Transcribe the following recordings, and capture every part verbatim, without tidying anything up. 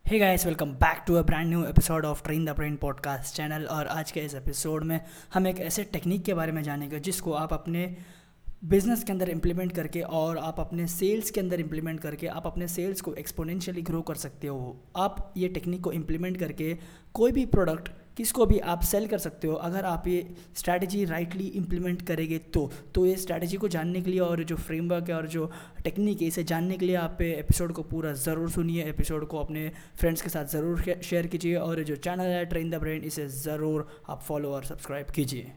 Hey guys, welcome back to a brand new episode of train the brain podcast channel. और आज के इस episode में हम एक ऐसे टेक्निक के बारे में जानेंगे जिसको आप अपने बिजनेस के अंदर इम्प्लीमेंट करके और आप अपने सेल्स के अंदर इम्प्लीमेंट करके आप अपने सेल्स को एक्सपोनेंशियली ग्रो कर सकते हो। आप ये टेक्निक को इम्प्लीमेंट करके कोई भी प्रोडक्ट किसको भी आप सेल कर सकते हो अगर आप ये स्ट्रैटेजी राइटली इम्प्लीमेंट करेंगे तो तो ये स्ट्रैटेजी को जानने के लिए और जो फ्रेमवर्क है और जो टेक्निक है इसे जानने के लिए आप एपिसोड को पूरा ज़रूर सुनिए। एपिसोड को अपने फ्रेंड्स के साथ ज़रूर शेयर कीजिए और जो चैनल है ट्रेन द ब्रेन इसे ज़रूर आप फॉलो और सब्सक्राइब कीजिए।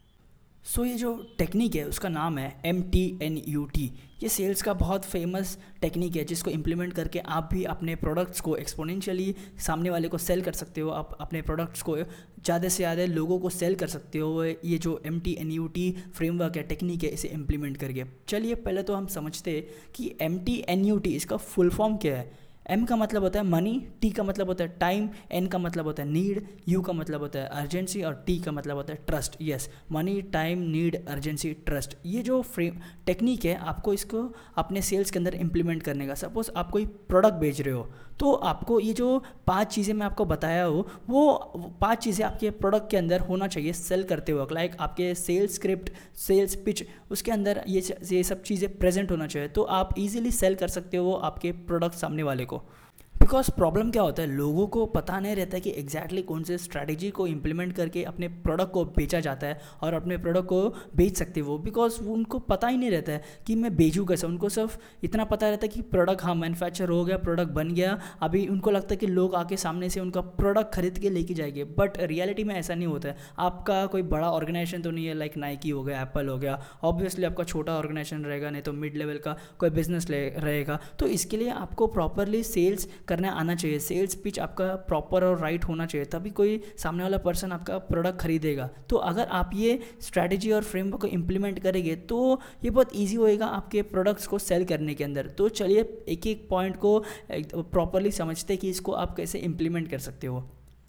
सो so, ये जो टेक्निक है उसका नाम है M T N U T. ये सेल्स का बहुत फेमस टेक्निक है जिसको इम्प्लीमेंट करके आप भी अपने प्रोडक्ट्स को एक्सपोनेंशियली सामने वाले को सेल कर सकते हो। आप अपने प्रोडक्ट्स को ज़्यादा से ज़्यादा लोगों को सेल कर सकते हो ये जो M T N U T framework है, टेक्निक है, इसे इम्प्लीमेंट करके। चलिए पहले तो हम समझते हैं कि M T N U T इसका फुल फॉर्म क्या है। एम का मतलब होता है मनी, टी का मतलब होता है टाइम, एन का मतलब होता है नीड, यू का मतलब होता है अर्जेंसी और टी का मतलब होता है trust. Yes, money, time, need, urgency, trust. ये जो फ्रेम टेक्निक है आपको इसको अपने सेल्स के अंदर इम्प्लीमेंट करने का। सपोज आप कोई प्रोडक्ट बेच रहे हो तो आपको ये जो पांच चीज़ें मैं आपको बताया हो वो पांच चीज़ें आपके प्रोडक्ट के अंदर होना चाहिए सेल करते वक्त। लाइक आपके सेल्स स्क्रिप्ट, सेल्स पिच, उसके अंदर ये ये सब चीज़ें प्रेजेंट होना चाहिए तो आप इजीली सेल कर सकते हो आपके प्रोडक्ट सामने वाले को। बिकॉज प्रॉब्लम क्या होता है, लोगों को पता नहीं रहता है कि एग्जैक्टली exactly कौन से स्ट्रैटेजी को इम्प्लीमेंट करके अपने प्रोडक्ट को बेचा जाता है और अपने प्रोडक्ट को बेच सकते हो। बिकॉज वो उनको पता ही नहीं रहता है कि मैं बेचूँ कैसे। उनको सिर्फ इतना पता रहता है कि प्रोडक्ट हाँ मैन्युफैक्चर हो गया, प्रोडक्ट बन गया, अभी उनको लगता है कि लोग आके सामने से उनका प्रोडक्ट खरीद के लेके जाएंगे। बट रियलिटी में ऐसा नहीं होता है। आपका कोई बड़ा ऑर्गेनाइजेशन तो नहीं है, लाइक नाइकी हो गया, एप्पल हो गया। ऑब्वियसली आपका छोटा ऑर्गेनाइजेशन रहेगा, नहीं तो मिड लेवल का कोई बिजनेस रहेगा। तो इसके लिए आपको प्रॉपरली सेल्स करने आना चाहिए। सेल्स पिच आपका प्रॉपर और राइट होना चाहिए, तभी कोई सामने वाला पर्सन आपका प्रोडक्ट खरीदेगा। तो अगर आप ये स्ट्रैटेजी और फ्रेमवर्क को इम्प्लीमेंट करेंगे तो ये बहुत इजी होएगा आपके प्रोडक्ट्स को सेल करने के अंदर। तो चलिए एक एक पॉइंट को प्रॉपरली समझते कि इसको आप कैसे इम्प्लीमेंट कर सकते हो।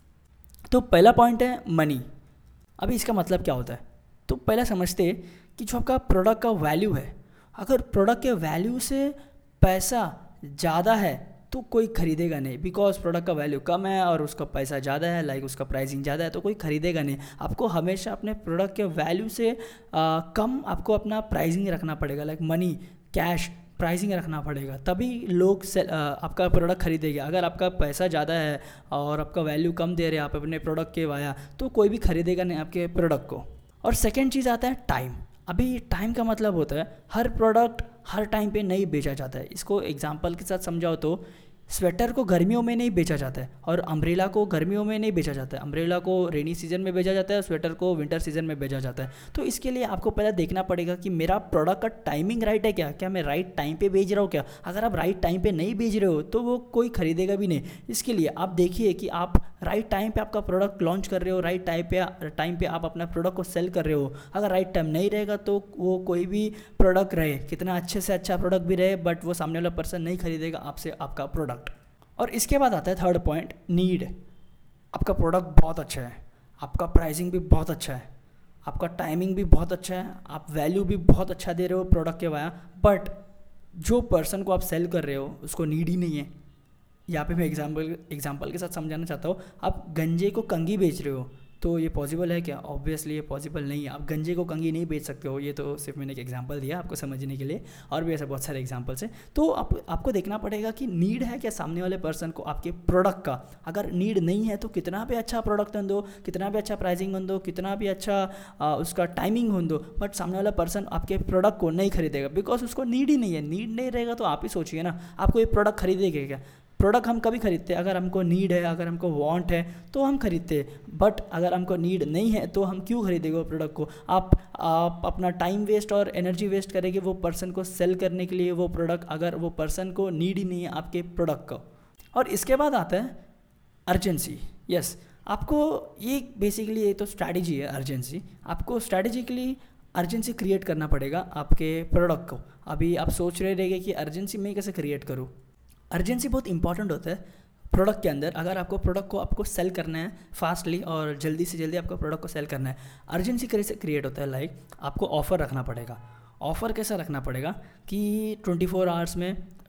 तो पहला पॉइंट है मनी। अभी इसका मतलब क्या होता है, तो पहला समझते कि जो आपका प्रोडक्ट का वैल्यू है, अगर प्रोडक्ट के वैल्यू से पैसा ज़्यादा है तो कोई खरीदेगा नहीं। बिकॉज प्रोडक्ट का वैल्यू कम है और उसका पैसा ज़्यादा है, लाइक उसका प्राइसिंग ज़्यादा है, तो कोई खरीदेगा नहीं। आपको हमेशा अपने प्रोडक्ट के वैल्यू से आ, कम आपको अपना प्राइसिंग रखना पड़ेगा, लाइक मनी, कैश प्राइसिंग रखना पड़ेगा, तभी लोग से, आ, आपका प्रोडक्ट खरीदेंगे। अगर आपका पैसा ज़्यादा है और आपका वैल्यू कम दे रहे हैं आप अपने प्रोडक्ट के वाया, तो कोई भी खरीदेगा नहीं आपके प्रोडक्ट को। और सेकेंड चीज़ आता है टाइम। अभी टाइम का मतलब होता है हर प्रोडक्ट हर टाइम पे नहीं बेचा जाता है। इसको एग्जांपल के साथ समझाओ तो स्वेटर को गर्मियों में नहीं बेचा जाता है और अम्ब्रेला को गर्मियों में नहीं बेचा जाता है। अम्ब्रेला को रेनी सीजन में बेचा जाता है और स्वेटर को विंटर सीजन में बेचा जाता है। तो इसके लिए आपको पहले देखना पड़ेगा कि मेरा प्रोडक्ट का टाइमिंग राइट है क्या, क्या मैं राइट टाइम पे बेच रहा हूँ क्या। अगर आप राइट टाइम पे नहीं बेच रहे हो तो वो कोई खरीदेगा भी नहीं। इसके लिए आप देखिए कि आप राइट टाइम पे आपका प्रोडक्ट लॉन्च कर रहे हो, राइट टाइम पे टाइम पे आप अपना प्रोडक्ट को सेल कर रहे हो। अगर राइट टाइम नहीं रहेगा तो वो कोई भी प्रोडक्ट रहे, कितना अच्छे से अच्छा प्रोडक्ट भी रहे, बट वो सामने वाला पर्सन नहीं खरीदेगा आपसे आपका प्रोडक्ट। और इसके बाद आता है थर्ड पॉइंट, नीड। आपका प्रोडक्ट बहुत अच्छा है, आपका प्राइसिंग भी बहुत अच्छा है, आपका टाइमिंग भी बहुत अच्छा है, आप वैल्यू भी बहुत अच्छा दे रहे हो प्रोडक्ट के वाया, बट जो पर्सन को आप सेल कर रहे हो उसको नीड ही नहीं है। यहाँ पे मैं एग्जाम्पल एग्जाम्पल के साथ समझाना चाहता हूँ। आप गंजे को कंघी बेच रहे हो तो ये पॉसिबल है क्या? ऑब्वियसली ये पॉसिबल नहीं है। आप गंजे को कंघी नहीं बेच सकते हो। ये तो सिर्फ मैंने एक एग्जांपल दिया आपको समझने के लिए, और भी ऐसे बहुत सारे एग्जांपल्स हैं। तो आप आपको देखना पड़ेगा कि नीड है क्या सामने वाले पर्सन को आपके प्रोडक्ट का। अगर नीड नहीं है तो कितना भी अच्छा प्रोडक्ट हो दो, कितना भी अच्छा प्राइसिंग हो दो, कितना भी अच्छा आ, उसका टाइमिंग हो दो, बट सामने वाला पर्सन आपके प्रोडक्ट को नहीं खरीदेगा बिकॉज उसको नीड ही नहीं है। नीड नहीं रहेगा तो आप ही सोचिए ना, आपको ये प्रोडक्ट खरीदेगा क्या? प्रोडक्ट हम कभी खरीदते हैं अगर हमको नीड है, अगर हमको वांट है तो हम खरीदते हैं, बट अगर हमको नीड नहीं है तो हम क्यों खरीदेंगे वो प्रोडक्ट को। आप आप अपना टाइम वेस्ट और एनर्जी वेस्ट करेंगे वो पर्सन को सेल करने के लिए वो प्रोडक्ट, अगर वो पर्सन को नीड ही नहीं है आपके प्रोडक्ट को। और इसके बाद आता है अर्जेंसी। यस, आपको ये बेसिकली ये तो स्ट्रैटेजी है अर्जेंसी। आपको स्ट्रैटेजिकली अर्जेंसी क्रिएट करना पड़ेगा आपके प्रोडक्ट को। अभी आप सोच रहे रहेंगे कि अर्जेंसी मैं कैसे क्रिएट करूँ। अर्जेंसी बहुत इंपॉर्टेंट होता है प्रोडक्ट के अंदर। अगर आपको प्रोडक्ट को आपको सेल करना है फास्टली और जल्दी से जल्दी आपको प्रोडक्ट को सेल करना है, अर्जेंसी कैसे क्रिएट होता है, लाइक आपको ऑफ़र रखना पड़ेगा। ऑफ़र कैसा रखना पड़ेगा कि ट्वेंटी फोर आवर्स में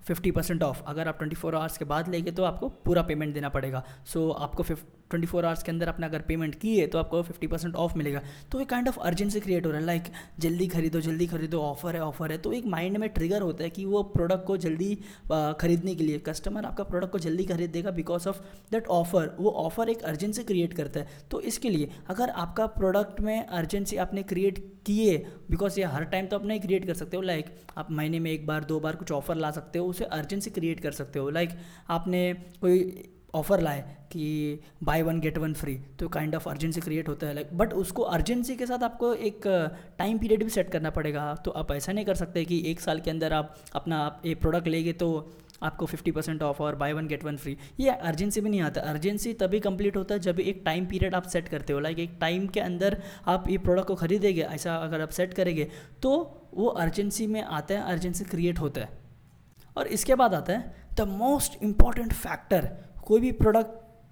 फिफ्टी परसेंट ऑफ। अगर आप ट्वेंटी फोर आवर्स के बाद लेंगे तो आपको पूरा पेमेंट देना पड़ेगा। सो so, आपको ट्वेंटी फोर आवर्स के अंदर अपना अगर पेमेंट किए तो आपको फिफ्टी परसेंट ऑफ मिलेगा। तो एक काइंड ऑफ अर्जेंसी क्रिएट हो रहा है, लाइक जल्दी खरीदो जल्दी खरीदो, ऑफर है ऑफर है। तो एक माइंड में ट्रिगर होता है कि वो प्रोडक्ट को जल्दी खरीदने के लिए कस्टमर आपका प्रोडक्ट को जल्दी खरीद देगा बिकॉज ऑफ दैट ऑफर। वो ऑफर एक अर्जेंसी क्रिएट करता है। तो इसके लिए अगर आपका प्रोडक्ट में अर्जेंसी आपने क्रिएट किए, बिकॉज ये हर टाइम तो आप नहीं क्रिएट कर सकते हो, लाइक आप महीने में एक बार दो बार कुछ ऑफर ला सकते हो, उसे अर्जेंसी क्रिएट कर सकते हो। लाइक आपने कोई ऑफर लाए कि buy one get one free, तो काइंड ऑफ अर्जेंसी क्रिएट होता है लाइक, बट उसको अर्जेंसी के साथ आपको एक टाइम पीरियड भी सेट करना पड़ेगा। तो आप ऐसा नहीं कर सकते कि एक साल के अंदर आप अपना आप ये प्रोडक्ट लेंगे तो आपको फिफ्टी परसेंट ऑफ और buy one get one free. ये अर्जेंसी भी नहीं आता। अर्जेंसी तभी कंप्लीट होता है जब एक टाइम पीरियड आप सेट करते हो, लाइक एक टाइम के अंदर आप ये प्रोडक्ट को खरीदेंगे, ऐसा अगर आप सेट करेंगे तो वो अर्जेंसी में आता है, अर्जेंसी क्रिएट होता है। और इसके बाद आता है द मोस्ट इम्पॉर्टेंट फैक्टर कोई भी प्रोडक्ट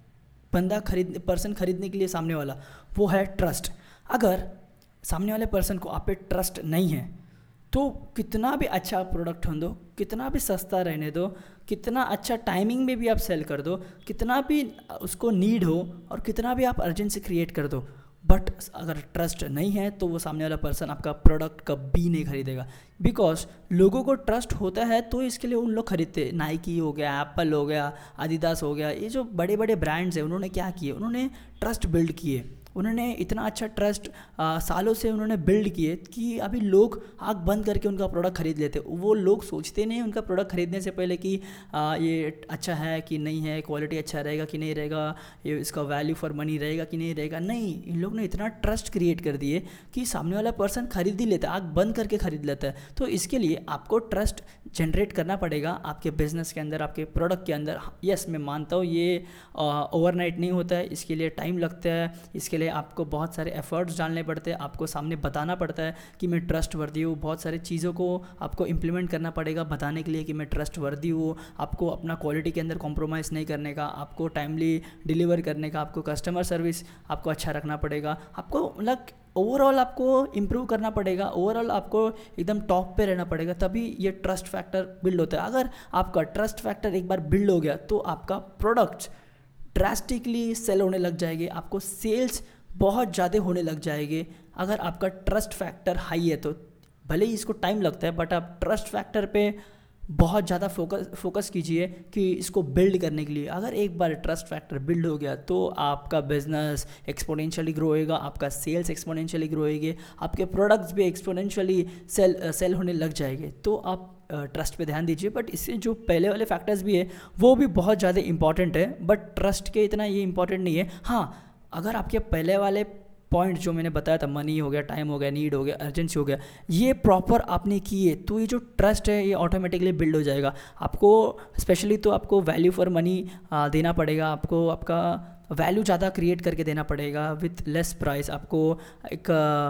बंदा खरीद पर्सन खरीदने के लिए सामने वाला, वो है ट्रस्ट। अगर सामने वाले पर्सन को आप पे ट्रस्ट नहीं है तो कितना भी अच्छा प्रोडक्ट हो दो, कितना भी सस्ता रहने दो, कितना अच्छा टाइमिंग में भी आप सेल कर दो, कितना भी उसको नीड हो और कितना भी आप अर्जेंसी क्रिएट कर दो, बट अगर ट्रस्ट नहीं है तो वो सामने वाला पर्सन आपका प्रोडक्ट कभी नहीं खरीदेगा। बिकॉज लोगों को ट्रस्ट होता है तो इसके लिए उन लोग खरीदते। नाइकी हो गया, एप्पल हो गया, आदिदास हो गया, ये जो बड़े बड़े ब्रांड्स हैं उन्होंने क्या किए, उन्होंने ट्रस्ट बिल्ड किए। उन्होंने इतना अच्छा ट्रस्ट सालों से उन्होंने बिल्ड किए कि अभी लोग आँख बंद करके उनका प्रोडक्ट खरीद लेते। वो लोग सोचते नहीं उनका प्रोडक्ट खरीदने से पहले कि आ, ये अच्छा है कि नहीं है, क्वालिटी अच्छा रहेगा कि नहीं रहेगा, ये इसका वैल्यू फॉर मनी रहेगा कि नहीं रहेगा। नहीं, इन लोग ने इतना ट्रस्ट क्रिएट कर दिए कि सामने वाला पर्सन खरीद ही लेता है, आँख बंद करके खरीद लेता है। तो इसके लिए आपको ट्रस्ट जनरेट करना पड़ेगा आपके बिजनेस के अंदर, आपके प्रोडक्ट के अंदर। यस, मैं मानता हूँ ये ओवरनाइट नहीं होता है, इसके लिए टाइम लगता है, इसके लिए आपको बहुत सारे एफर्ट्स डालने पड़ते हैं, आपको सामने बताना पड़ता है कि मैं ट्रस्ट वर्दी हूँ। बहुत सारी चीज़ों को आपको इम्प्लीमेंट करना पड़ेगा बताने के लिए कि मैं ट्रस्ट वर्दी हूँ। आपको अपना क्वालिटी के अंदर कॉम्प्रोमाइज़ नहीं करने का, आपको टाइमली डिलीवर करने का, आपको कस्टमर सर्विस आपको अच्छा रखना पड़ेगा, आपको मतलब ओवरऑल आपको इम्प्रूव करना पड़ेगा, ओवरऑल आपको एकदम टॉप पे रहना पड़ेगा, तभी ये ट्रस्ट फैक्टर बिल्ड होता है। अगर आपका ट्रस्ट फैक्टर एक बार बिल्ड हो गया तो आपका प्रोडक्ट ड्रास्टिकली सेल होने लग जाएंगे, आपको सेल्स बहुत ज़्यादा होने लग जाएंगे। अगर आपका ट्रस्ट फैक्टर हाई है तो भले ही इसको टाइम लगता है, बट आप ट्रस्ट फैक्टर पे बहुत ज़्यादा फोकस फोकस कीजिए कि इसको बिल्ड करने के लिए। अगर एक बार ट्रस्ट फैक्टर बिल्ड हो गया तो आपका बिजनेस एक्सपोनेंशियली ग्रो होएगा, आपका सेल्स एक्सपोनेंशियली ग्रो होएंगे, आपके प्रोडक्ट्स भी एक्सपोनेंशियली सेल सेल होने लग जाएंगे। तो आप ट्रस्ट पे ध्यान दीजिए। बट इससे जो पहले वाले फैक्टर्स भी है वो भी बहुत ज़्यादा इंपॉर्टेंट है, बट ट्रस्ट के इतना ये इंपॉर्टेंट नहीं है। हाँ, अगर आपके पहले वाले पॉइंट जो मैंने बताया था, मनी हो गया, टाइम हो गया, नीड हो गया, अर्जेंसी हो गया, ये प्रॉपर आपने किए तो ये जो ट्रस्ट है ये ऑटोमेटिकली बिल्ड हो जाएगा। आपको स्पेशली तो आपको वैल्यू फॉर मनी देना पड़ेगा, आपको आपका वैल्यू ज़्यादा क्रिएट करके देना पड़ेगा विथ लेस प्राइस। आपको एक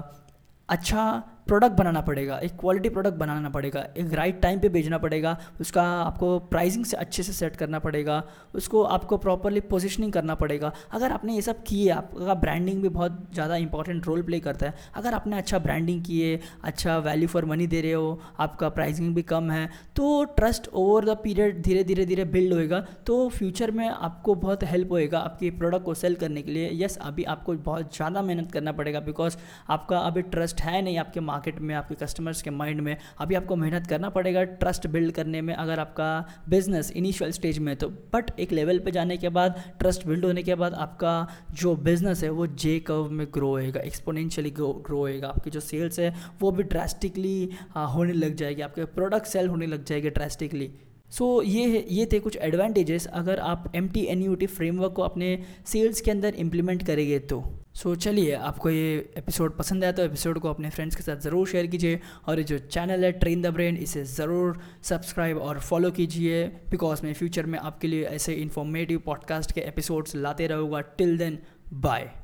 अच्छा प्रोडक्ट बनाना पड़ेगा, एक क्वालिटी प्रोडक्ट बनाना पड़ेगा, एक राइट टाइम पे भेजना पड़ेगा, उसका आपको प्राइसिंग से अच्छे से सेट करना पड़ेगा, उसको आपको प्रॉपरली पोजीशनिंग करना पड़ेगा। अगर आपने ये सब किए, आपका ब्रांडिंग भी बहुत ज़्यादा इंपॉर्टेंट रोल प्ले करता है। अगर आपने अच्छा ब्रांडिंग किए, अच्छा वैल्यू फॉर मनी दे रहे हो, आपका प्राइसिंग भी कम है, तो ट्रस्ट ओवर द पीरियड धीरे धीरे धीरे बिल्ड होएगा। तो फ्यूचर में आपको बहुत हेल्प होएगा आपके प्रोडक्ट को सेल करने के लिए। यस, अभी आपको बहुत ज़्यादा मेहनत करना पड़ेगा बिकॉज आपका अभी ट्रस्ट है नहीं आपके मार्केट में, आपके कस्टमर्स के माइंड में। अभी आपको मेहनत करना पड़ेगा ट्रस्ट बिल्ड करने में अगर आपका बिजनेस इनिशियल स्टेज में तो। बट एक लेवल पे जाने के बाद, ट्रस्ट बिल्ड होने के बाद आपका जो बिजनेस है वो जे कर्व में ग्रो होएगा, एक्सपोनेंशियली ग्रो होएगा। आपकी जो सेल्स है वो भी ड्रास्टिकली होने लग जाएगी, आपके प्रोडक्ट सेल होने लग जाएंगे ड्रास्टिकली। सो so, ये ये थे कुछ एडवांटेजेस अगर आप M T N U T framework को अपने सेल्स के अंदर इम्प्लीमेंट करेंगे तो। सो so, चलिए, आपको ये एपिसोड पसंद आया तो एपिसोड को अपने फ्रेंड्स के साथ ज़रूर शेयर कीजिए, और ये जो चैनल है ट्रेन द ब्रेन, इसे ज़रूर सब्सक्राइब और फॉलो कीजिए बिकॉज मैं फ्यूचर में आपके लिए ऐसे इन्फॉर्मेटिव पॉडकास्ट के एपिसोड्स लाते रहूँगा। Till then, bye.